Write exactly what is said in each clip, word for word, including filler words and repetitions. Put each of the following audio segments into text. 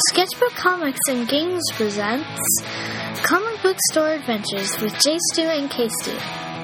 Sketchbook Comics and Games presents Comic Book Store Adventures with J. Stu and K. Stu.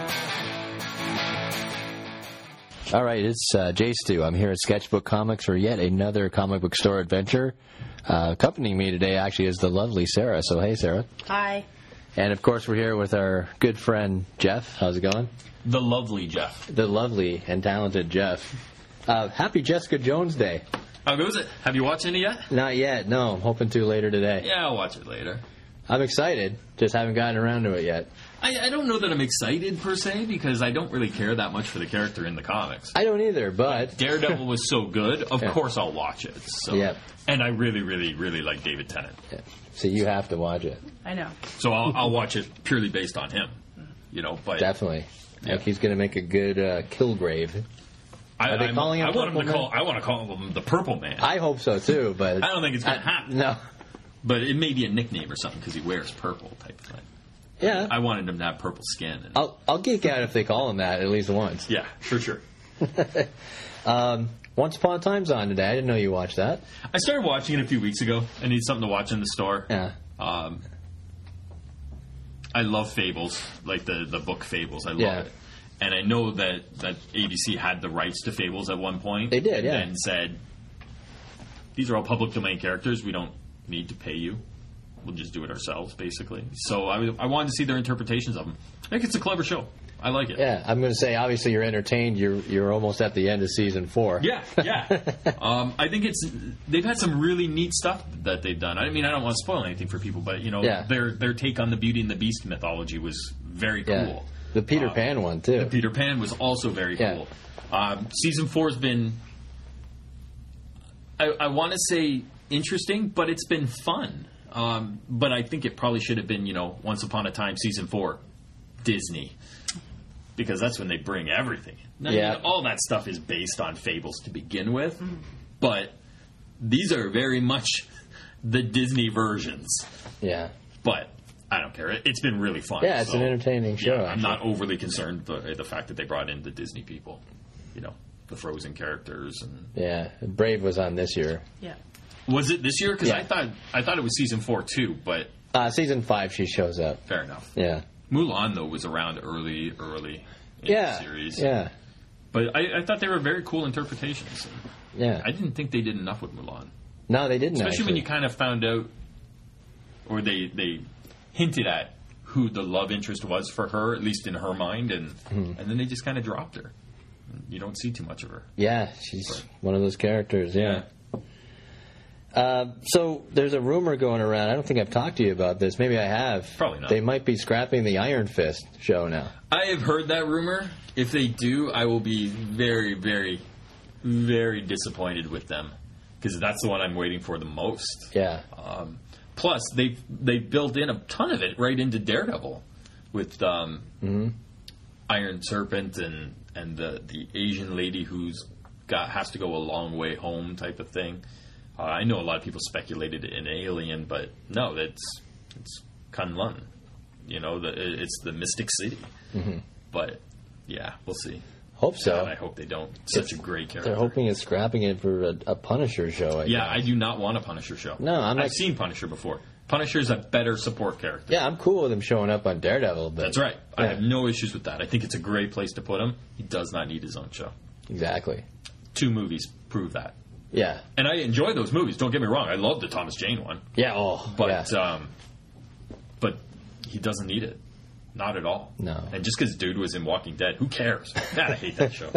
All right, it's uh, J. Stu. I'm here at Sketchbook Comics for yet another comic book store adventure. Uh, accompanying me today actually is the lovely Sarah. So, hey, Sarah. Hi. And, of course, we're here with our good friend, Jeff. How's it going? The lovely Jeff. The lovely and talented Jeff. Uh, happy Jessica Jones Day. How goes it? Have you watched any yet? Not yet. No, I'm hoping to later today. Yeah, I'll watch it later. I'm excited. Just haven't gotten around to it yet. I, I don't know that I'm excited, per se, because I don't really care that much for the character in the comics. I don't either, but... Daredevil was so good, of yeah. course I'll watch it. So. Yep. And I really, really, really like David Tennant. Yeah. So you have to watch it. I know. So I'll, I'll watch it purely based on him. You know, but... Definitely. Yeah. Like he's going to make a good uh, Kilgrave. I, Are they I'm, calling him I want him to Purple call. Man? I want to call him the Purple Man. I hope so, too, but... I don't think it's going to I- happen. No. But it may be a nickname or something because he wears purple type of thing. Yeah. I wanted him to have purple skin. And, I'll I'll geek out if they call him that at least once. yeah, for sure. um, Once Upon a Time's on today. I didn't know you watched that. I started watching it a few weeks ago. I need something to watch in the store. Yeah. Um, I love Fables, like the, the book Fables. I love Yeah. it. And I know that, that A B C had the rights to Fables at one point. They did, and yeah. And said, these are all public domain characters. We don't need to pay you. We'll just do it ourselves, basically. So I, I wanted to see their interpretations of them. I think it's a clever show. I like it. Yeah, I'm going to say, obviously, you're entertained. You're you're almost at the end of season four. Yeah, yeah. um, I think it's they've had some really neat stuff that they've done. I mean, I don't want to spoil anything for people, but you know, Yeah. their their take on the Beauty and the Beast mythology was very cool. Yeah. The Peter Uh, Pan one, too. The Peter Pan was also very Yeah. cool. Um, season four has been, I, I want to say interesting, but it's been fun. Um, but I think it probably should have been, you know, Once Upon a Time season four, Disney. Because that's when they bring everything. I Yeah. mean, all that stuff is based on Fables to begin with, but these are very much the Disney versions. Yeah. But I don't care. It, it's been really fun. Yeah, it's so, an entertaining show. yeah, I'm actually. not overly concerned the the fact that they brought in the Disney people. You know, the Frozen characters. And Yeah. Brave was on this year. Yeah. was it this year? Because Yeah. I thought I thought it was season four too. But Uh, season five, she shows up. fair enough. Yeah. Mulan though was around early, early in Yeah. the series. Yeah. But I, I thought they were very cool interpretations. Yeah. I didn't think they did enough with Mulan. No, they didn't, Especially actually. when you kind of found out, or they they hinted at who the love interest was for her, at least in her mind, and Mm-hmm. and then they just kind of dropped her. You don't see too much of her. Yeah, she's one of those characters, yeah. Uh, so there's a rumor going around. I don't think I've talked to you about this. Maybe I have. Probably not. They might be scrapping the Iron Fist show now. I have heard that rumor. If they do, I will be very, very, very disappointed with them because that's the one I'm waiting for the most. Yeah. Um, plus, they they built in a ton of it right into Daredevil with um, Mm-hmm. Iron Serpent and and the the Asian lady who's got has to go a long way home type of thing. Uh, I know a lot of people speculated in Alien, but no, that's it's Kunlun. You know, the, it's the Mystic City. Mm-hmm. But yeah, we'll see. Hope so. And I hope they don't. Such a great character. They're hoping it's scrapping it for a, a Punisher show, I Yeah, guess. I do not want a Punisher show. No, I'm I've like- seen Punisher before. Punisher's a better support character. Yeah, I'm cool with him showing up on Daredevil. But That's right. I Yeah. have no issues with that. I think it's a great place to put him. He does not need his own show. Exactly. Two movies prove that. Yeah. And I enjoy those movies. Don't get me wrong. I love the Thomas Jane one. Yeah, oh, But yeah. um, but he doesn't need it. Not at all. No. And just because dude was in Walking Dead, who cares? God, I hate that show.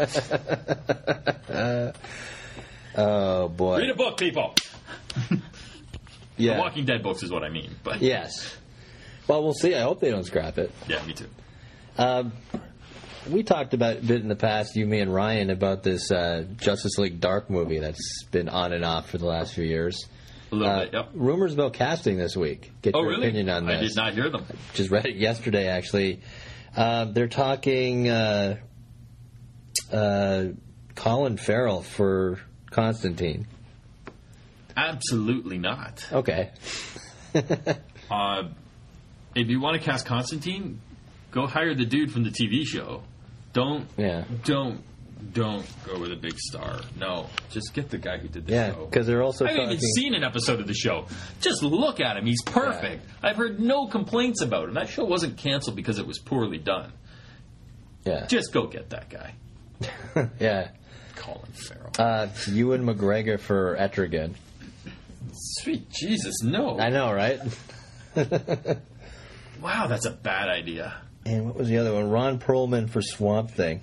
Oh, boy. Read a book, people. Yeah. The Walking Dead books is what I mean. But Yes. Well, we'll see. I hope they don't scrap it. yeah, me too. Um, we talked about a bit in the past, you, me, and Ryan, about this uh, Justice League Dark movie that's been on and off for the last few years. A little Uh, bit, yep. Rumors about casting this week. Get Oh, your really? opinion on this. I did not hear them. Just read it yesterday, actually. Uh, they're talking uh, uh, Colin Farrell for Constantine. Absolutely not. Okay. Uh, if you want to cast Constantine, go hire the dude from the T V show. Don't Yeah. don't Don't go with a big star. No, just get the guy who did the Yeah, show. because they're also I haven't talking... even seen an episode of the show. Just look at him. He's perfect. Yeah. I've heard no complaints about him. That show wasn't canceled because it was poorly done. Yeah. Just go get that guy. Yeah. Colin Farrell. Uh, Ewan McGregor for Etrigan. Sweet Jesus, no. I know, right? Wow, that's a bad idea. And what was the other one? Ron Perlman for Swamp Thing.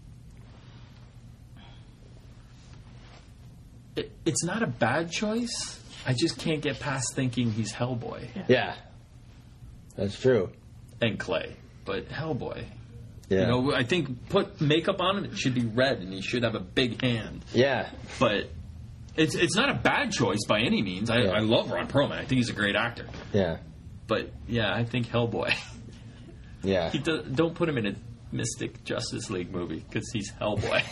It, it's not a bad choice. I just can't get past thinking he's Hellboy. Yeah. yeah. That's true. And Clay. But Hellboy. Yeah. You know, I think put makeup on him, it should be red, and he should have a big hand. Yeah. But it's it's not a bad choice by any means. I, yeah. I love Ron Perlman. I think he's a great actor. Yeah. But, yeah, I think Hellboy. Yeah. He do, don't put him in a Mystic Justice League movie, because he's Hellboy.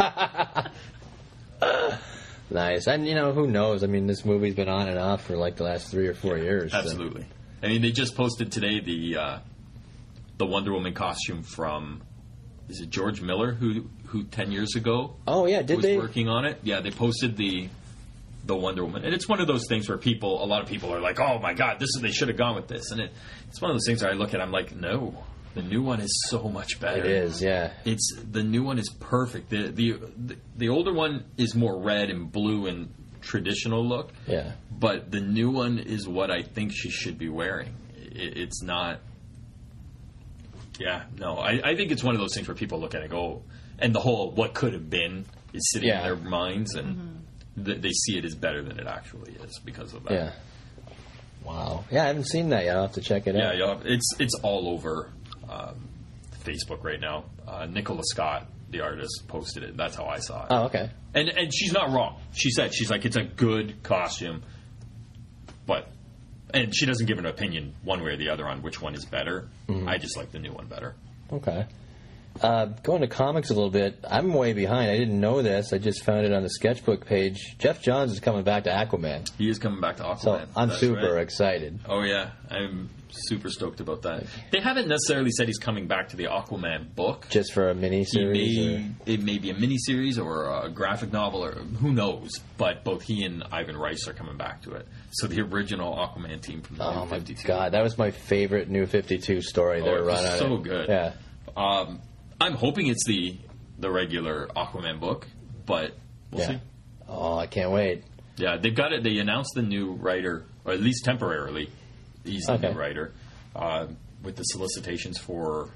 Nice. And, you know, who knows? I mean, this movie's been on and off for, like, the last three or four yeah, years. Absolutely. So. I mean, they just posted today the uh, the Wonder Woman costume from, is it George Miller, who who ten years ago oh, yeah, did was they? working on it? Yeah, they posted the the Wonder Woman. And it's one of those things where people, a lot of people are like, oh, my God, this is they should have gone with this. And it, it's one of those things where I look at it, I'm like, no. The new one is so much better. It is, yeah. It's the new one is perfect. The, the the the older one is more red and blue and traditional look. Yeah. But the new one is what I think she should be wearing. It, it's not. Yeah, no. I, I think it's one of those things where people look at it and go, and the whole what could have been is sitting yeah. in their minds, and mm-hmm. th- they see it as better than it actually is because of that. Yeah. Wow. Yeah, I haven't seen that yet. I'll have to check it yeah, out. Yeah, it's it's all over. Um, Facebook right now. Uh, Nicola Scott, the artist, posted it. That's how I saw it. Oh, okay. And and she's not wrong. She said, she's like, it's a good costume, but, and she doesn't give an opinion one way or the other on which one is better. Mm-hmm. I just like the new one better. Okay. Uh, going to comics a little bit, I'm way behind. I didn't know this. I just found it on the sketchbook page. Jeff Johns is coming back to Aquaman. He is coming back to Aquaman. So I'm That's super right. excited. Oh, yeah. I'm super stoked about that. They haven't necessarily said he's coming back to the Aquaman book. Just for a miniseries? May, it may be a miniseries or a graphic novel, or who knows. But both he and Ivan Rice are coming back to it. So the original Aquaman team from the oh New my fifty-two. God, that was my favorite New fifty-two story. Oh, they were it was running so it. good. Yeah. Um, I'm hoping it's the the regular Aquaman book, but we'll yeah. see. Oh, I can't wait. Yeah, they've got it. They announced the new writer, or at least temporarily, he's the okay. new writer, uh, with the solicitations for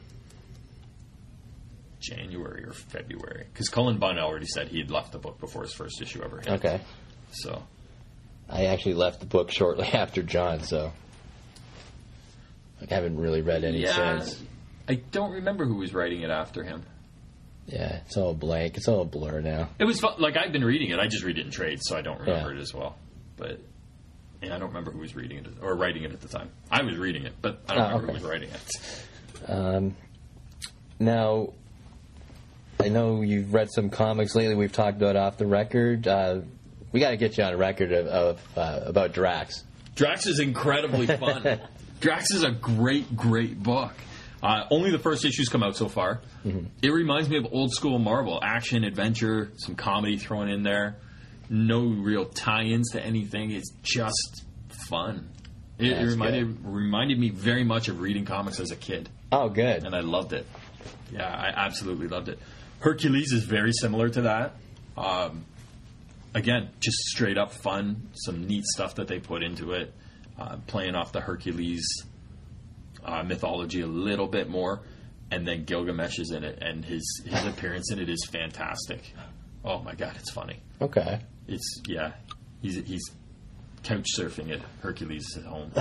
January or February. Because Cullen Bunn already said he had left the book before his first issue ever hit. Okay. So. I actually left the book shortly after John, so like, I haven't really read any yeah, since. I don't remember who was writing it after him. Yeah, it's all blank. It's all a blur now. It was fun. Like, I've been reading it. I just read it in trades, so I don't remember yeah. it as well. But yeah, I don't remember who was reading it or writing it at the time. I was reading it, but I don't oh, remember okay. who was writing it. Um, now, I know you've read some comics lately. We've talked about off the record. Uh, we got to get you on a record of, of uh, about Drax. Drax is incredibly fun. Drax is a great, great book. Uh, only the first issue's come out so far. Mm-hmm. It reminds me of old school Marvel. Action, adventure, some comedy thrown in there. No real tie-ins to anything. It's just fun. It, it reminded reminded me very much of reading comics as a kid. Oh, good. And I loved it. Yeah, I absolutely loved it. Hercules is very similar to that. Um, again, just straight up fun. Some neat stuff that they put into it. Uh, playing off the Hercules Uh, mythology a little bit more, and then Gilgamesh is in it, and his his appearance in it is fantastic. Oh my God, it's funny. Okay, it's yeah, he's he's couch surfing at Hercules' home.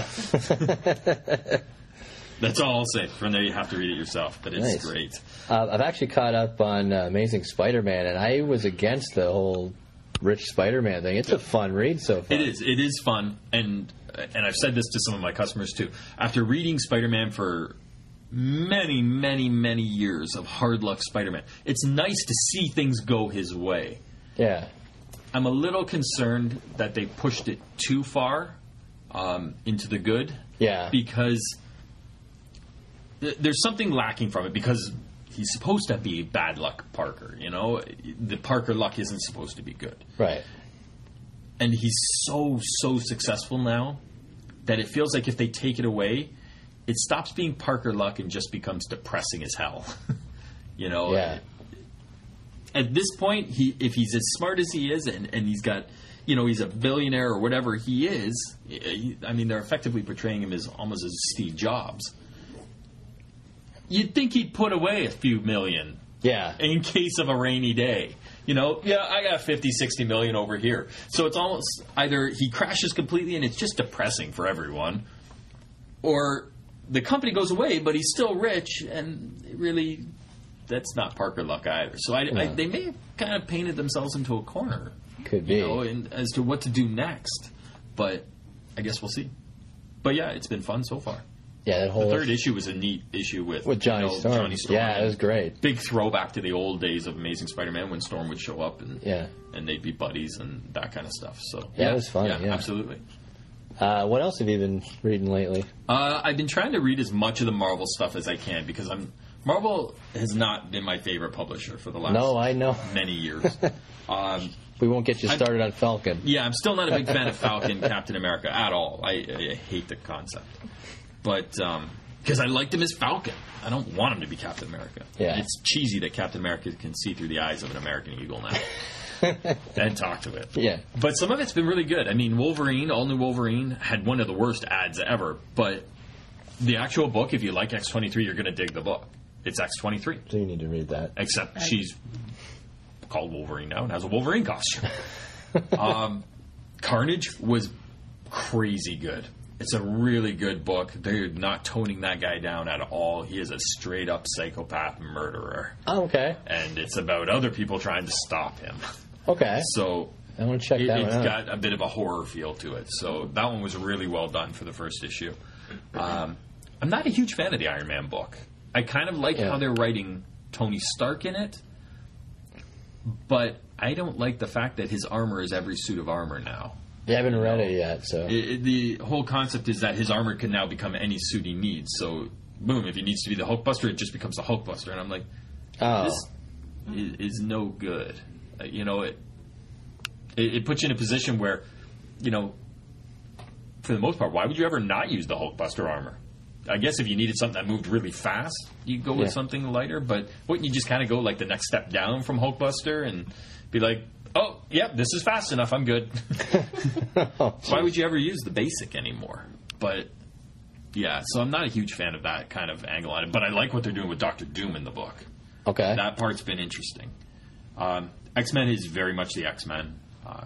That's all I'll say. From there, you have to read it yourself, but it's nice. great. Uh, I've actually caught up on uh, Amazing Spider-Man, and I was against the whole Rich Spider-Man thing. It's yeah. a fun read so far. It is. It is fun, and. And I've said this to some of my customers, too. After reading Spider-Man for many, many, many years of hard luck Spider-Man, it's nice to see things go his way. Yeah. I'm a little concerned that they pushed it too far um, into the good. Yeah. Because th- there's something lacking from it. Because he's supposed to be bad luck Parker. You know, the Parker luck isn't supposed to be good. Right. And he's so so successful now that it feels like if they take it away, it stops being Parker luck and just becomes depressing as hell. You know. Yeah. At this point, he if he's as smart as he is, and, and he's got, you know, he's a billionaire or whatever he is. He, I mean, they're effectively portraying him as almost as Steve Jobs. You'd think he'd put away a few million, yeah, in case of a rainy day. You know, yeah, I got fifty, sixty million over here. So it's almost either he crashes completely and it's just depressing for everyone, or the company goes away, but he's still rich, and really, that's not Parker luck either. So I, no. I, they may have kind of painted themselves into a corner. Could be. You know, in, as to what to do next. But I guess we'll see. But yeah, it's been fun so far. Yeah, that whole the third issue was a neat issue with, with Johnny, you know, Storm. Johnny Storm. Yeah, it was great. Big throwback to the old days of Amazing Spider-Man when Storm would show up and yeah. and they'd be buddies and that kind of stuff. So yeah, yeah it was fun. Yeah, yeah. absolutely. Uh, what else have you been reading lately? Uh, I've been trying to read as much of the Marvel stuff as I can because I'm Marvel has not been my favorite publisher for the last no, I know. many years. um, we won't get you started I'm, on Falcon. Yeah, I'm still not a big fan of Falcon, Captain America at all. I, I hate the concept. But because um, I liked him as Falcon. I don't want him to be Captain America. Yeah. It's cheesy that Captain America can see through the eyes of an American Eagle now. And talk to it. Yeah. But some of it's been really good. I mean, Wolverine, All New Wolverine, had one of the worst ads ever. But the actual book, if you like X twenty-three, you're going to dig the book. It's X twenty-three. So you need to read that. Except I... she's called Wolverine now and has a Wolverine costume. um, Carnage was crazy good. It's a really good book. They're not toning that guy down at all. He is a straight-up psychopath murderer. Oh, okay. And it's about other people trying to stop him. Okay. So I want to check it, that it's one out. got a bit of a horror feel to it. So that one was really well done for the first issue. Um, I'm not a huge fan of the Iron Man book. I kind of like yeah. how they're writing Tony Stark in it, but I don't like the fact that his armor is every suit of armor now. You haven't read it yet, so... It, it, the whole concept is that his armor can now become any suit he needs. So, boom, if he needs to be the Hulkbuster, it just becomes the Hulkbuster. And I'm like, oh. this is, is no good. Uh, you know, it, it it puts you in a position where, you know, for the most part, why would you ever not use the Hulkbuster armor? I guess if you needed something that moved really fast, you'd go with yeah. something lighter. But wouldn't you just kind of go like the next step down from Hulkbuster and be like, oh, yep, this is fast enough, I'm good. oh, why would you ever use the basic anymore? But, yeah, so I'm not a huge fan of that kind of angle on it. But I like what they're doing with Doctor Doom in the book. Okay. That part's been interesting. Um, X-Men is very much the X-Men. Uh,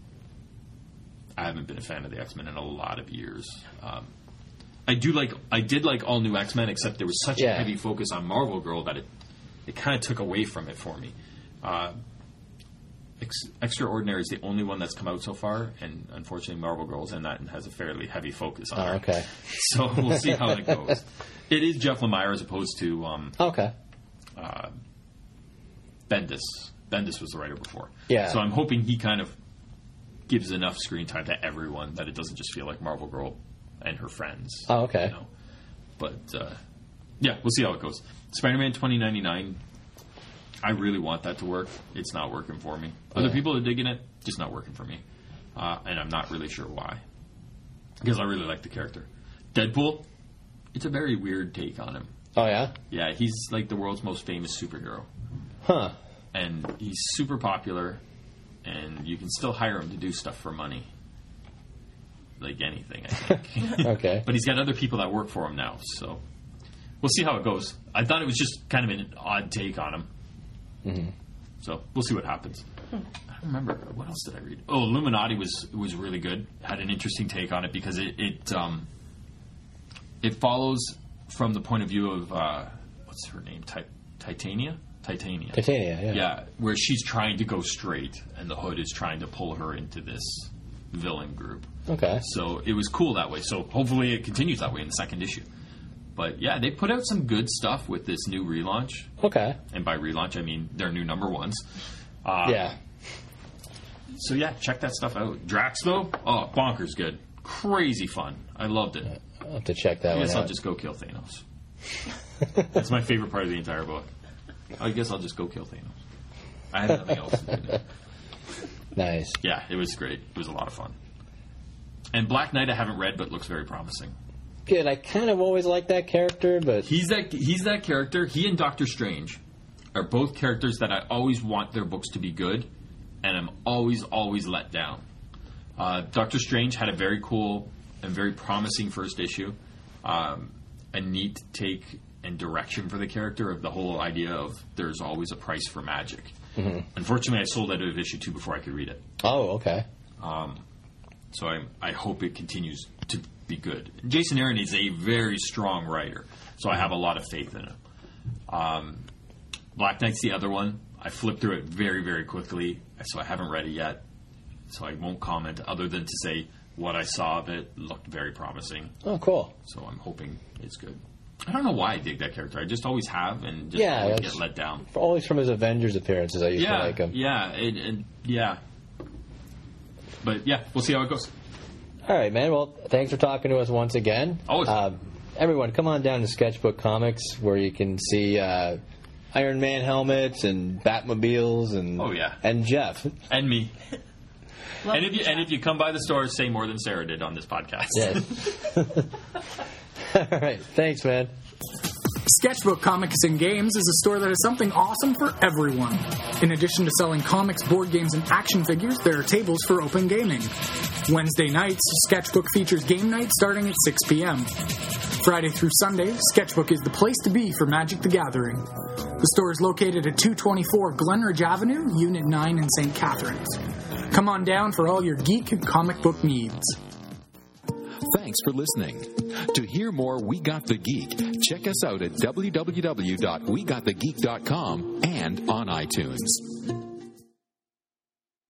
I haven't been a fan of the X-Men in a lot of years. Um, I do like, I did like All New X-Men, except there was such yeah. a heavy focus on Marvel Girl that it, it kind of took away from it for me. Uh, Ex- Extraordinary is the only one that's come out so far, and unfortunately Marvel Girl's in that and has a fairly heavy focus on oh, her. Okay. So we'll see how it goes. It is Jeff Lemire as opposed to um, okay. uh, Bendis. Bendis was the writer before. Yeah. So I'm hoping he kind of gives enough screen time to everyone that it doesn't just feel like Marvel Girl and her friends. Oh, okay. You know? But, uh, yeah, we'll see how it goes. Spider-Man twenty ninety-nine, I really want that to work. It's not working for me. Other yeah. people are digging it, just not working for me. Uh, and I'm not really sure why. Because I really like the character. Deadpool, it's a very weird take on him. Oh, yeah? Yeah, he's like the world's most famous superhero. Huh. And he's super popular, and you can still hire him to do stuff for money. Like anything, I think. Okay. But he's got other people that work for him now, so we'll see how it goes. I thought it was just kind of an odd take on him. Mm-hmm. So we'll see what happens. I don't remember. What else did I read? Oh, Illuminati was was really good. Had an interesting take on it because it it, um, it follows from the point of view of, uh, what's her name? Ti- Titania? Titania. Titania, yeah. Yeah, where she's trying to go straight, and the Hood is trying to pull her into this villain group. Okay. So it was cool that way. So hopefully it continues that way in the second issue. But yeah, they put out some good stuff with this new relaunch. Okay. And by relaunch, I mean their new number ones. Uh, yeah. So yeah, check that stuff out. Drax, though, oh, bonkers good. Crazy fun. I loved it. I'll have to check that I one guess out. I'll just go kill Thanos. That's my favorite part of the entire book. I guess I'll just go kill Thanos. I have nothing else to do now. Nice. Yeah, it was great. It was a lot of fun. And Black Knight I haven't read, but looks very promising. Good. I kind of always liked that character, but He's that he's that character. He and Doctor Strange are both characters that I always want their books to be good, and I'm always, always let down. Uh, Doctor Strange had a very cool and very promising first issue. Um, a neat take and direction for the character of the whole idea of there's always a price for magic. Mm-hmm. Unfortunately, I sold out of issue two before I could read it. Oh, okay. Um, so I, I hope it continues to be good. Jason Aaron is a very strong writer, so I have a lot of faith in him. Um, Black Knight's the other one. I flipped through it very, very quickly, so I haven't read it yet. So I won't comment other than to say what I saw of it looked very promising. Oh, cool. So I'm hoping it's good. I don't know why I dig that character. I just always have and just Yeah, always that's- get let down. Always from his Avengers appearances, I used Yeah, to like him. yeah, it, it, yeah. But yeah, we'll see how it goes. All right, man. Well, thanks for talking to us once again. Always. Uh, everyone, come on down to Sketchbook Comics where you can see uh, Iron Man helmets and Batmobiles and Oh, yeah. and Jeff. And me. And if you and if you come by the store, say more than Sarah did on this podcast. Yes. All right. Thanks, man. Sketchbook Comics and Games is a store that has something awesome for everyone. In addition to selling comics, board games, and action figures, there are tables for open gaming. Wednesday nights, Sketchbook features game night starting at six p.m. Friday through Sunday, Sketchbook is the place to be for Magic the Gathering. The store is located at two twenty-four Glenridge Avenue, Unit nine in Saint Catharines. Come on down for all your geek and comic book needs. Thanks for listening. To hear more We Got the Geek, check us out at w w w dot we got the geek dot com and on iTunes.